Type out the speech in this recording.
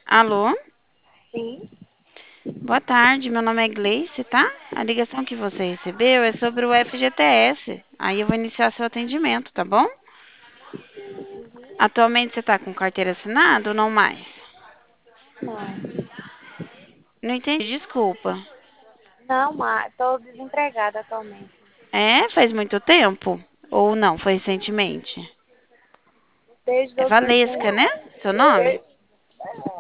Alô? Sim. Boa tarde, meu nome é Gleice, tá? A ligação que você recebeu é sobre o FGTS. Aí eu vou iniciar seu atendimento, tá bom? Atualmente você tá com carteira assinada ou não mais? Não. Não entendi, desculpa. Não, mas estou desempregada atualmente. É, faz muito tempo? Ou não, foi recentemente? Desde É 2020. Valesca, né? Seu nome?